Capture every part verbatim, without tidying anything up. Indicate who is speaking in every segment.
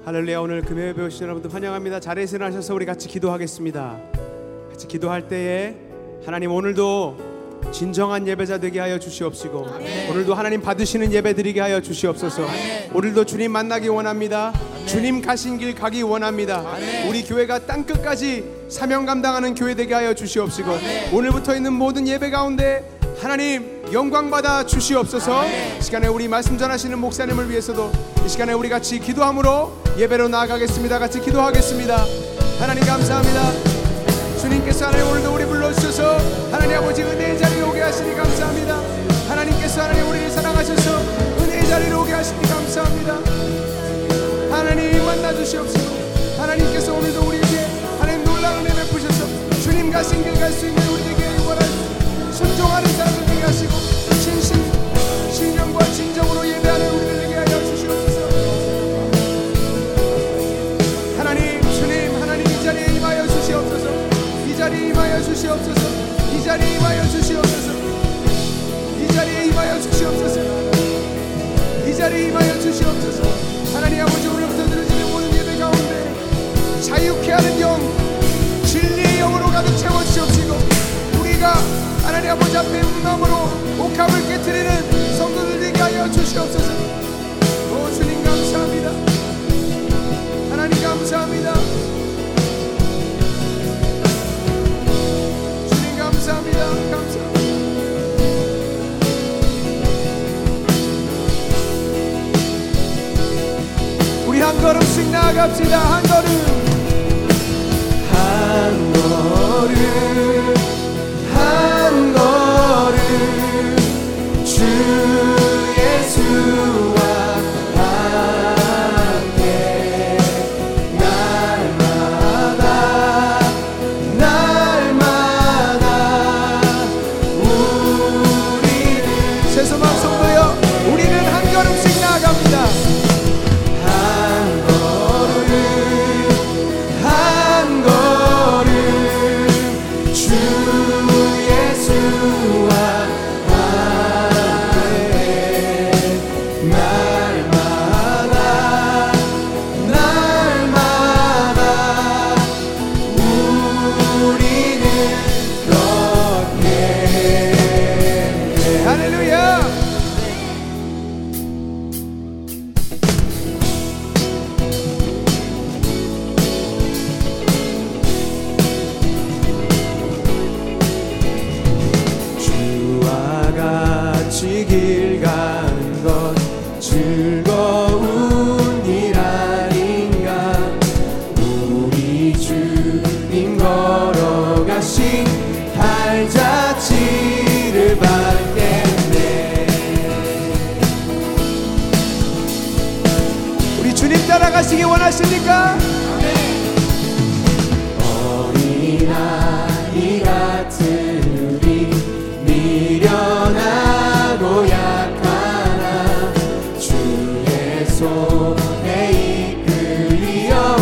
Speaker 1: 할렐루야. 오늘 금요일 배우신 여러분들 환영합니다. 자리에서 일어나셔서 우리 같이 기도하겠습니다. 같이 기도할 때에 하나님 오늘도 진정한 예배자 되게 하여 주시옵시고, 아멘. 오늘도 하나님 받으시는 예배 드리게 하여 주시옵소서. 아멘. 오늘도 주님 만나기 원합니다. 아멘. 주님 가신 길 가기 원합니다. 아멘. 우리 교회가 땅끝까지 사명 감당하는 교회 되게 하여 주시옵시고, 아멘. 오늘부터 있는 모든 예배 가운데 하나님 영광 받아 주시옵소서. 아멘. 이 시간에 우리 말씀 전하시는 목사님을 위해서도 이 시간에 우리 같이 기도함으로 예배로 나아가겠습니다. 같이 기도하겠습니다. 하나님 감사합니다. 주님께서 하나님 오늘도 우리 불러주셔서 하나님 아버지 은혜의 자리에 오게 하시니 감사합니다. 하나님께서 하나님 우리를 사랑하셔서 은혜의 자리에 오게 하시니 감사합니다. 하나님 만나주시옵시고, 하나님께서 오늘도 우리에게 하나님 놀라운 은혜 베푸셔서 주님 가신 길 갈 수 있는 우리에게 원할 순종하는 사람들 되게 하시고, 진심 신령과 진정으로 예배하는 우리들 되게 하여 주시옵소서. 하나님 주님 하나님 이 자리에 임하여 주시옵소서. 이 자리에 임하여 주시옵소서. 이 자리에 임하여 주시옵소서. 이 자리에 임하여 주시옵소서. 이 자리에 임하여 주시옵소서. 하나님 아버지 오늘부터 드려지는 모든 예배 가운데 자유케 하는 영, 진리의 영으로 가득 채워주시옵시고, 우리가 하나님 아버지 앞에 음감으로 옥합을 깨트리는 성도들 되게 하여 주시옵소서. 오 주님 감사합니다. 하나님 감사합니다. 주님 감사합니다. 감사합니다. 우리 한 걸음씩 나아갑시다. 한 걸음 한 걸음 한 걸음 주 예수와 함께 날마다 날마다 우리는 세소만 성도여 우리는 한 걸음씩 나아갑니다. 한 걸음 한 걸음 주 예수와 함께 날마다 날마다 우리는 걷게. 할렐루야. 길 가는 것 즐거운 일 아닌가. 우리 주님 걸어가신 발자취를 밟겠네. 우리 주님 따라가시기 원하십니까? 어린아이 같은 우리 미련하고 약하나 주의 손에 이끌려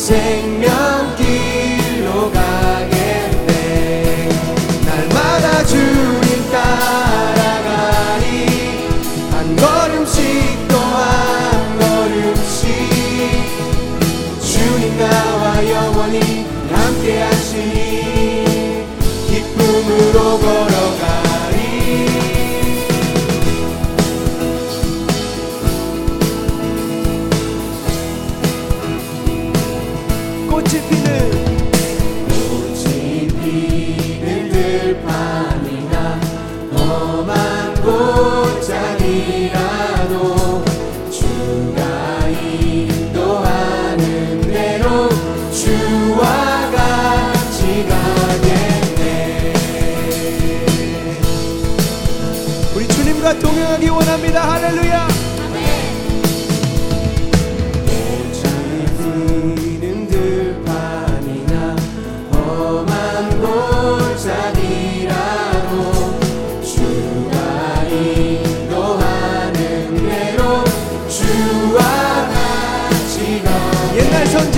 Speaker 1: 생명길로 가겠네. 날마다 주님 따라가니 한 걸음씩 또 한 걸음씩 주님 나와 영원히 함께 하시니 기쁨으로 걸어가. 꽃이 피는 꽃이 피는 들판이나 험한 곳장이라도 주가 인도하는 대로 주와 같이 가겠네. 우리 주님과 동행하기 원합니다. 할렐루야. 옛날 선지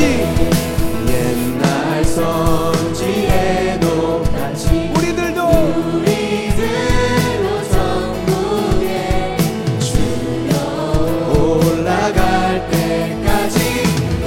Speaker 1: 옛날 선지에도 같이 우리들도 우리들도 천국에 주여 올라갈 때까지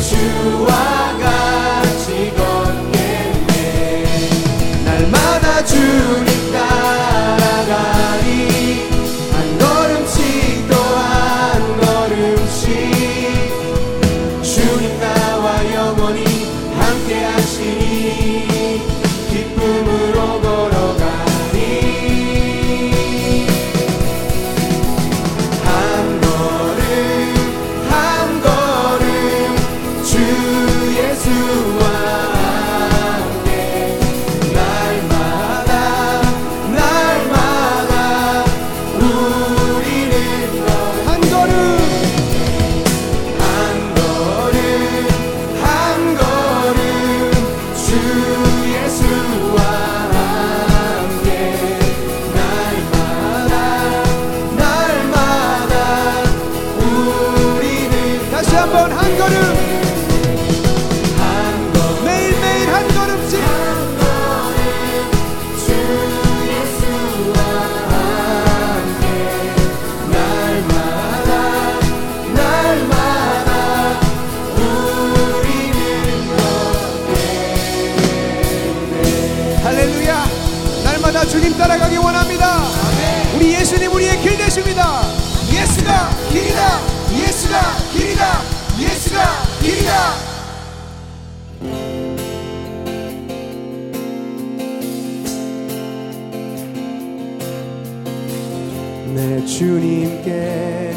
Speaker 1: 주님께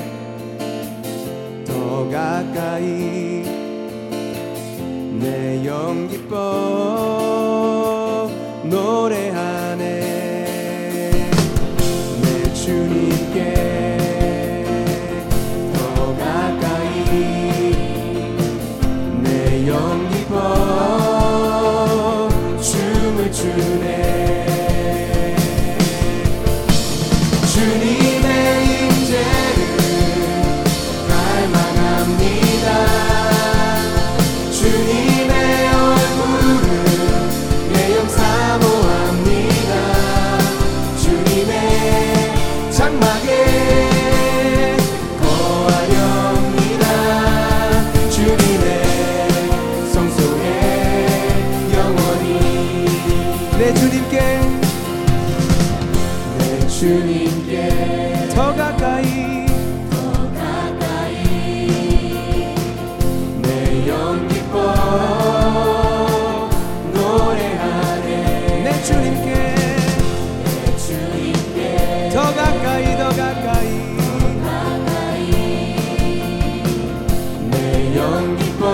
Speaker 1: 더 가까이 내 영 기뻐 노래하네. 내 주님께 더 가까이 내 영 기뻐 춤을 추네. 주님의 임재를 갈망합니다. 주님의 얼굴을 내 영 사모합니다. 주님의 장막에 거하렵니다. 주님의 성소에 영원히 내 주님께 내 주님께 더 가까이 더 가까이 내 영 기뻐 노래하네. 내 주님께 내 주님께 더 가까이 더 가까이 더 가까이 내 영 기뻐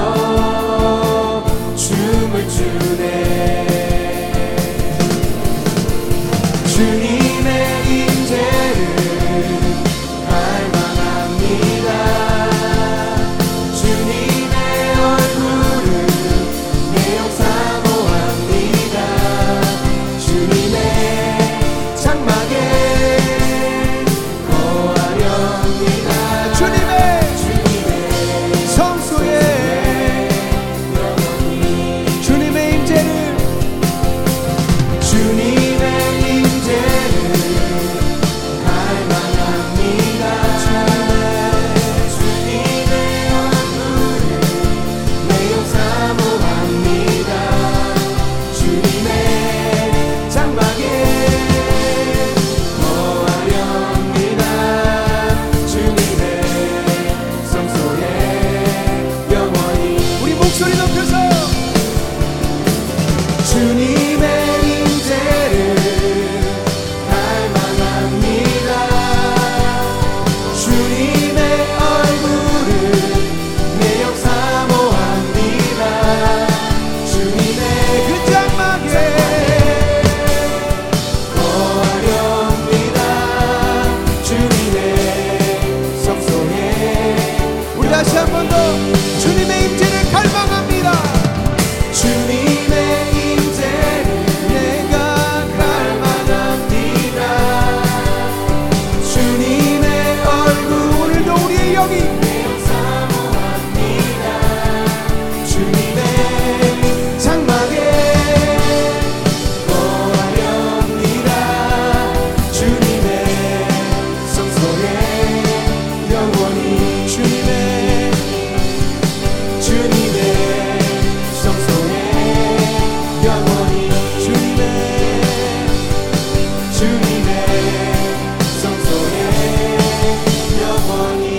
Speaker 1: 춤을 추네. 주님의 임재를 갈망합니다. 주님의 얼굴을 내 영 사모합니다. 주님의 장막에 거하렵니다. 주님의 주님의 성소에 영원히 주님의 임재를 주님의 임재를 갈망합니다. 주님의 얼굴을 내 영 사모합니다. 주님의 장막에 거하렵니다. 주님의 성소에 영원히 우리 목소리 높여서 주님의 임재를 갈망합니다. 주님의 얼굴을 내 영 사모합니다. 주님의 그 장막에 거하렵니다. 주님의 성소에 우리 다시 한 번 더 주님의 임재를 갈망합니다. 주님의 임재를 내가 갈망합니다. 주님의 얼굴 오늘도 우리의 영이 내 영 사모합니다. 주님의 장막에 거하렵니다. 주님의 성소에 영원히 주님의 주님의 성소에 영원히 주님의 주님의 성소에 영원히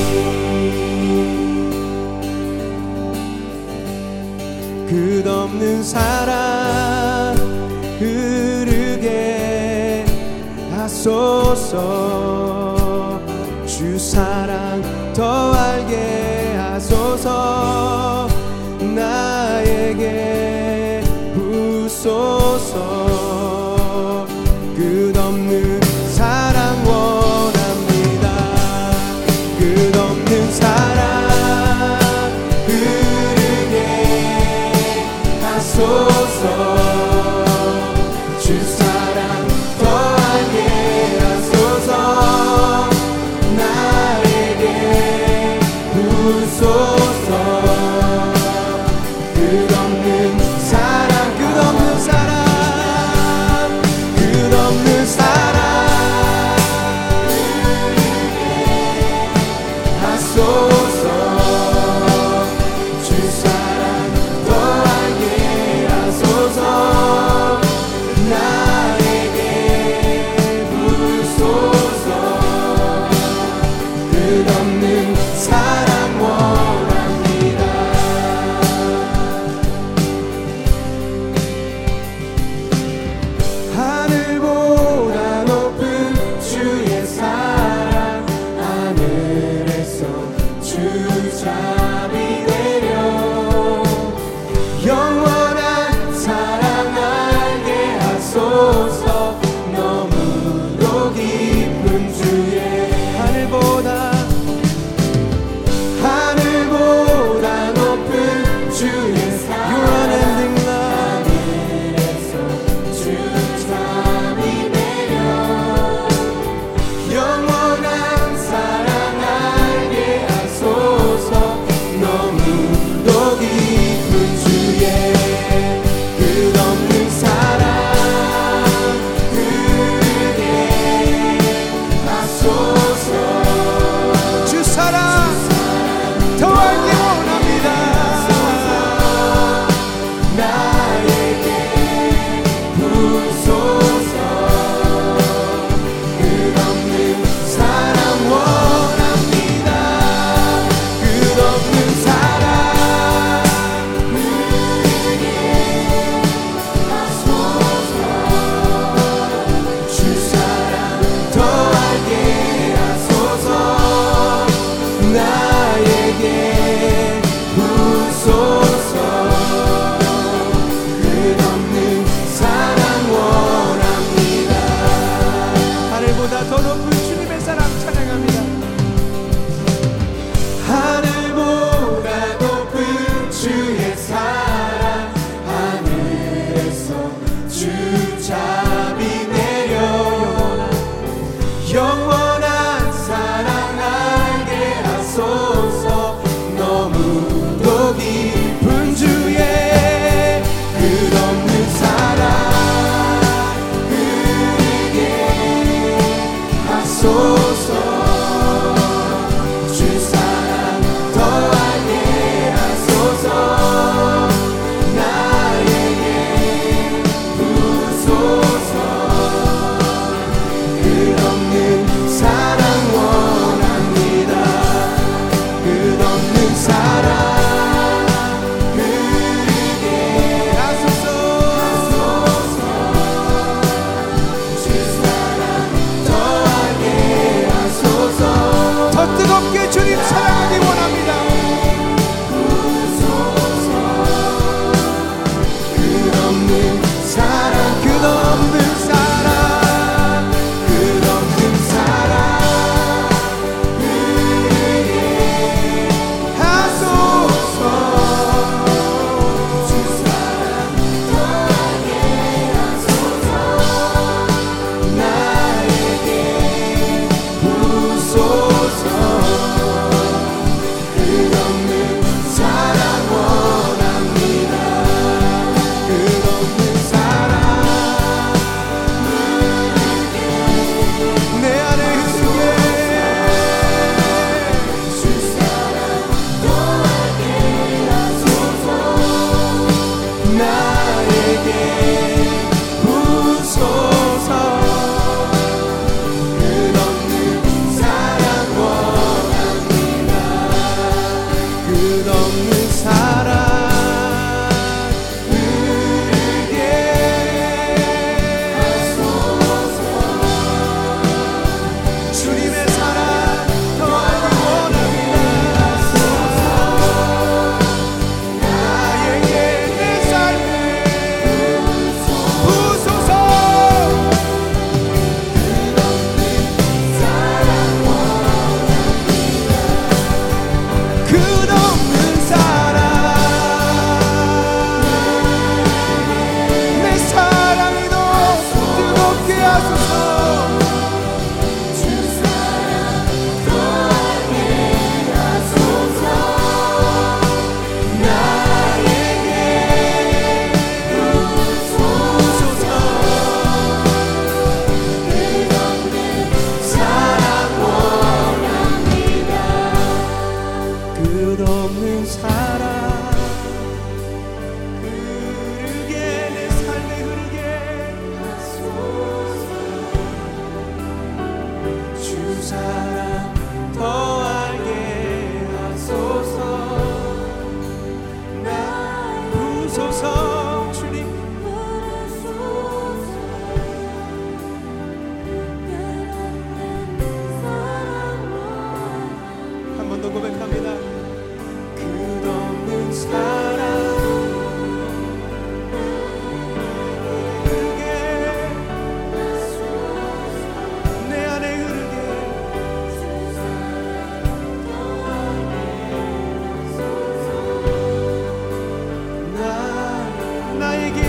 Speaker 1: 끝없는 사랑 흐르게 하소서. 주 사랑 더 알게 하소서. 나에게 부소서. 끝없는 사랑 원합니다. 끝없는 사랑 흐르게 하소서. 주 사랑 더 알게 하소서. 나에게 부소서. 끝없는 사랑 끝없는 사랑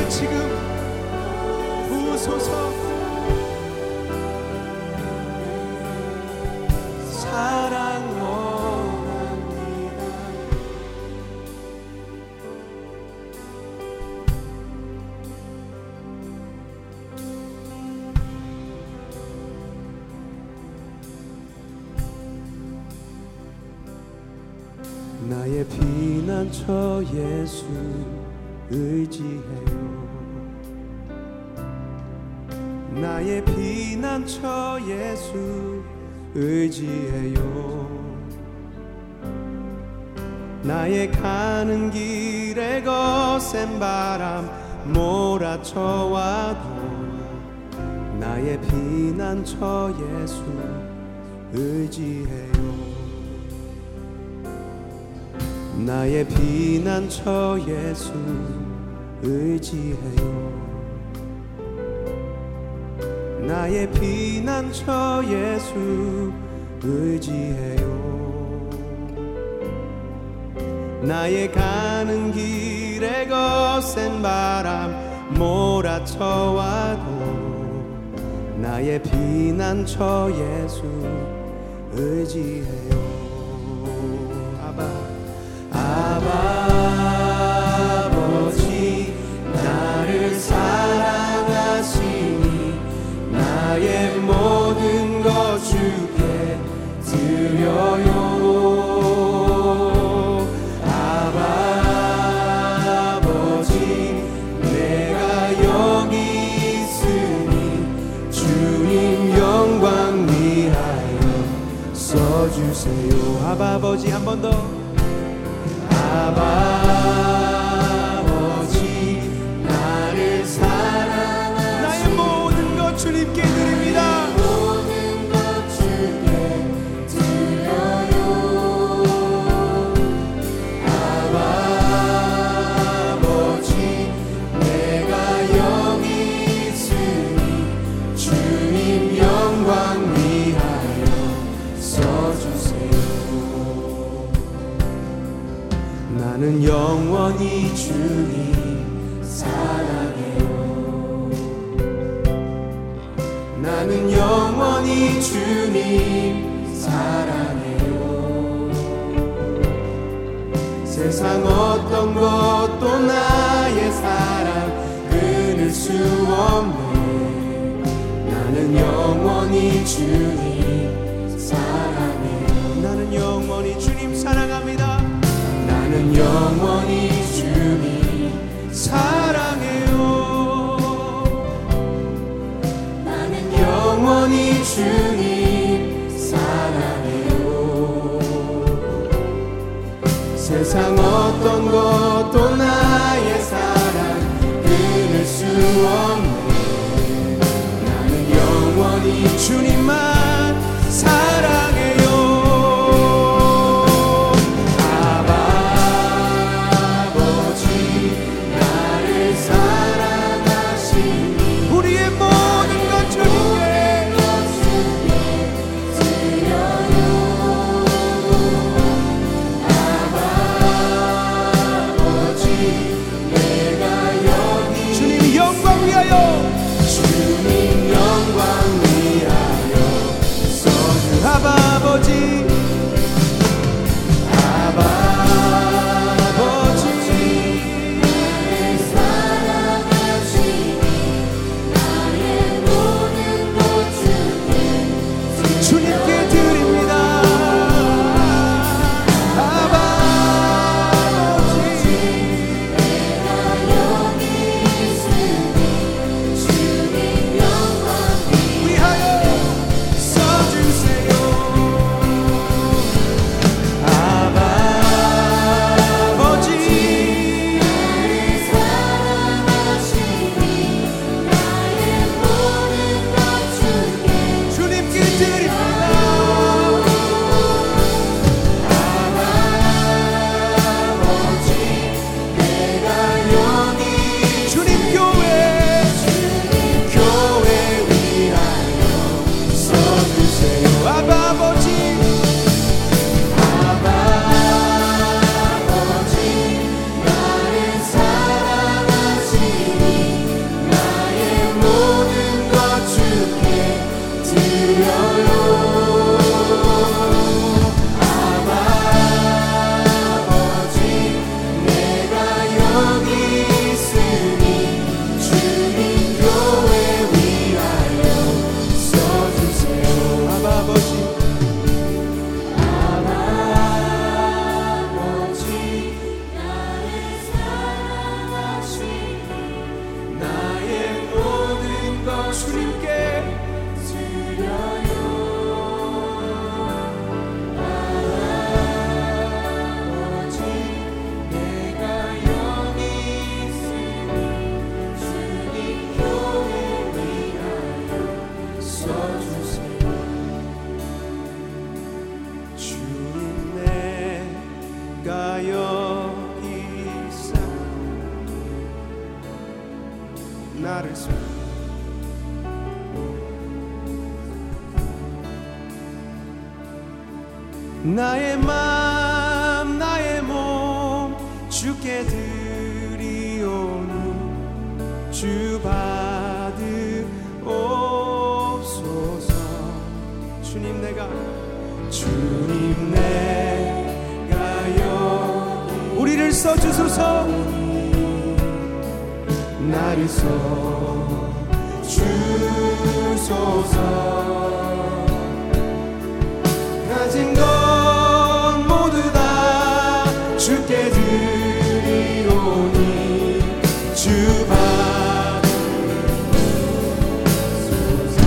Speaker 1: 능력을 지금 부으소서. 사랑 원합니다. 나의 피난처 예수 의지해요. 나의 피난처 예수 의지해요. 나의 가는 길에 거센 바람 몰아쳐와도 나의 피난처 예수 의지해요. 나의 피난처 예수 의지해요. 나의 피난처 예수 의지해요. 나의 가는 길에 거센 바람 몰아쳐와도 나의 피난처 예수 의지해요. 아바 아버지 나를 사랑하시니 나의 모든 것 주께 드려요. 아버지 내가 여기 있으니 주님 영광 위하여 써주세요. 아버지 한 번 더. 아버지 나를 사랑하시니 나의 모든 것 주님께 드립니다. 모든 것 주께 드려요. 아버지 내가 여기 있으니 주님 영광 위하여 써주세요. 나는 영원히 주님 사랑해요. 나는 영원히 주님 사랑해요. 세상 어떤 것도 나의 사랑 끊을 수 없네. 나는 영원히 주님 사랑해요. 나는 영원히 주님 사랑합니다. 나는 영원히 주님 사랑해요. 나는 영원히 주님 사랑해요. 세상 어떤 것도 나의 사랑 끊을 수 없네. 나는 영원히 주님만 사랑해요. 나를 소 나의 맘 나의 몸 주께 드리오니 주 받으옵소서. 주님 내가 주님 내가 여기 우리를 써주소서. 나를 써주소서. 가진 것 모두 다 주께 드리오니 주 받으소서.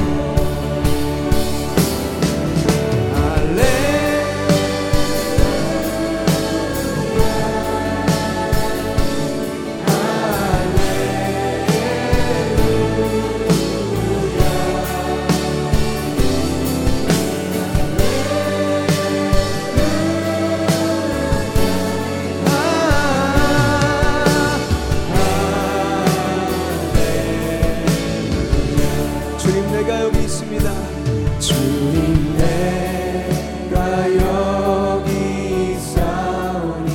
Speaker 1: 주님 내가 여기 있사오니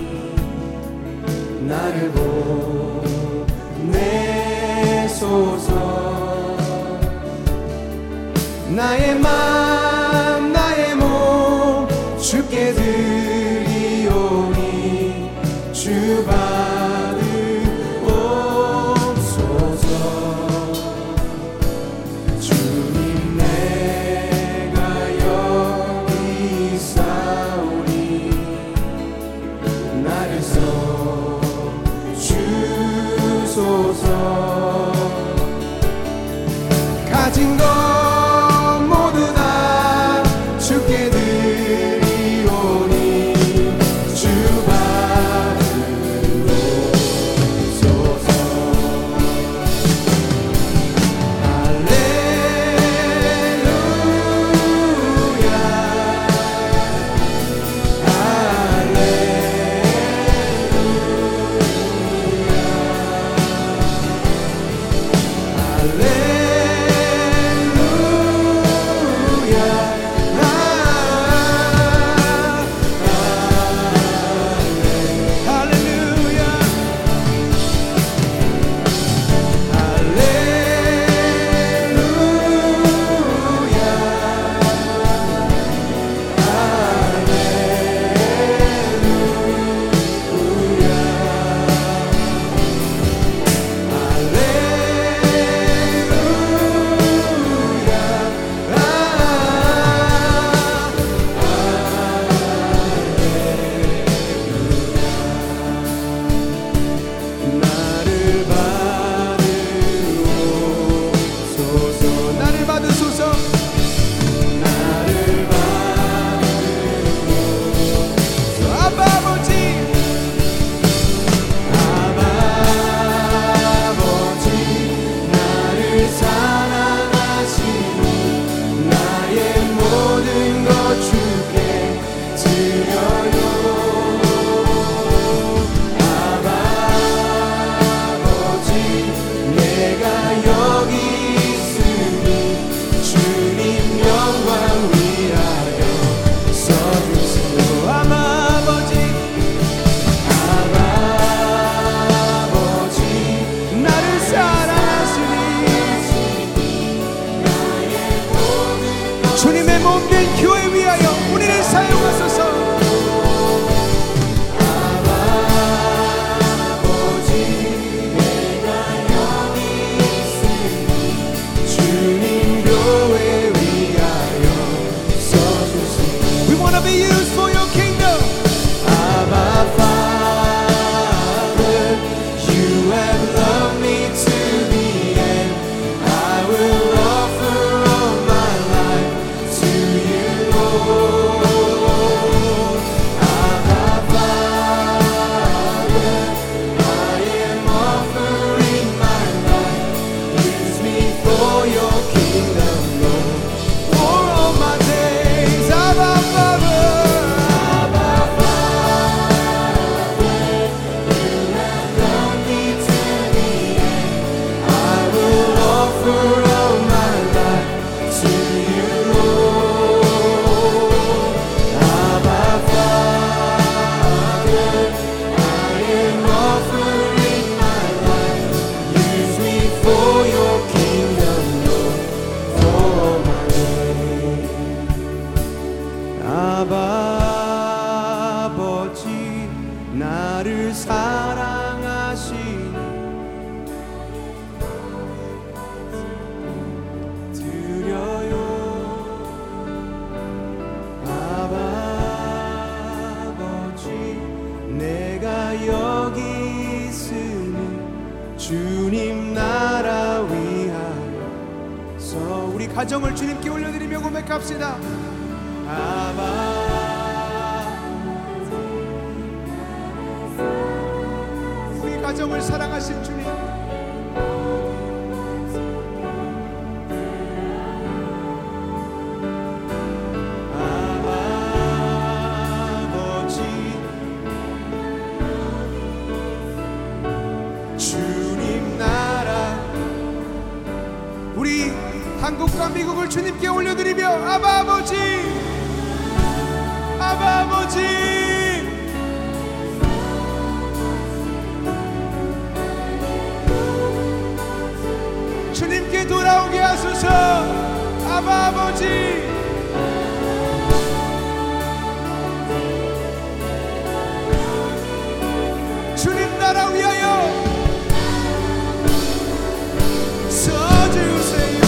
Speaker 1: 나를 보내소서. 나의 맘 나의 몸 주께 드리오니 주 받으옵소서. 주님 내가 여기 있사오니 나를 써주소서. 가진 것 모두 다 주께 드리오니 주 받으옵소서. 할렐루야 할렐루야 나를 사랑하시니 드려요. 아버지 내가 여기 있으니 주님 나라 위하여서 우리 가정을 주님께 올려드리며 고백합시다. 아버지 우리 가정을 사랑하신 주님, 아버지 주님 나라, 우리 한국과 미국을 주님께 올려드리며 아바 아버지, 아바 아버지 주님께 돌아오게 하소서. 아바 아버지 주님 나라 위하여 서주세요.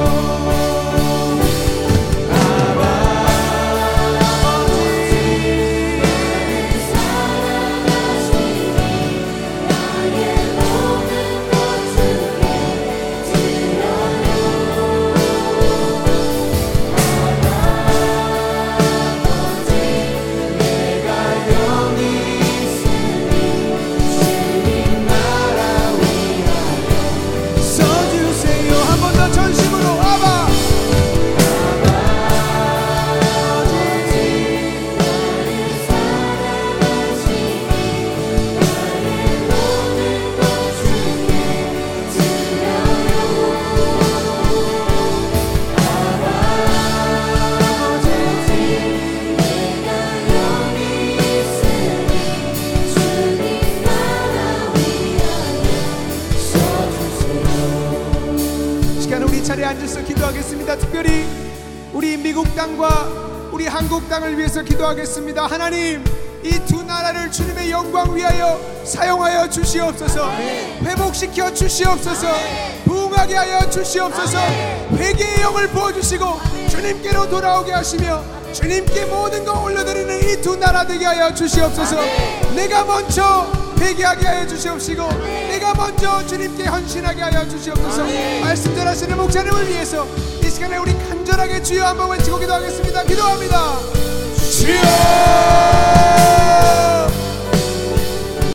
Speaker 1: 자리에 앉아서 기도하겠습니다. 특별히 우리 미국 땅과 우리 한국 땅을 위해서 기도하겠습니다. 하나님, 이 두 나라를 주님의 영광 위하여 사용하여 주시옵소서. 회복시켜 주시옵소서. 부흥하게 하여 주시옵소서. 회개의 영을 부어주시고 주님께로 돌아오게 하시며 주님께 모든 거 올려드리는 이 두 나라 되게 하여 주시옵소서. 내가 먼저 회개하게 하여 주시옵시고 내가 먼저 주님께 헌신하게 하여 주시옵소서. 말씀 전하시는 목사님을 위해서 이 시간에 우리 간절하게 주여 한번 외치고 기도하겠습니다. 기도합니다. 주여